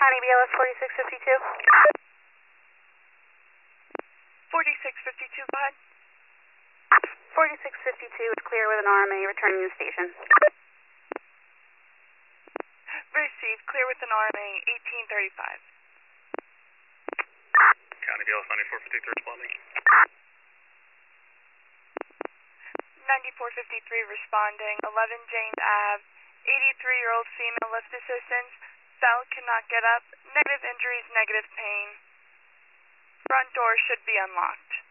County BLS 4652. 4652, go ahead. 4652 is clear with an RMA returning to the station. Received, clear with an RMA 1835. County BLS 9453 responding. 9453 responding, 11 James Ave, 83-year-old female lift assistance, fell, cannot get up, negative injuries, negative pain. Front door should be unlocked.